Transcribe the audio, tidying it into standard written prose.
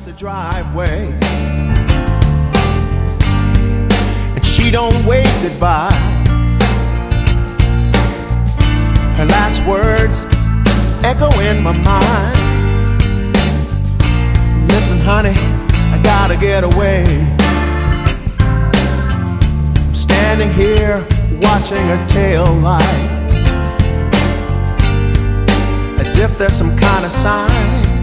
the driveway, and she don't wave goodbye. Her last words echo in my mind. Listen, honey, I gotta get away. I'm standing here watching her tail lights, as if there's some kind of sign.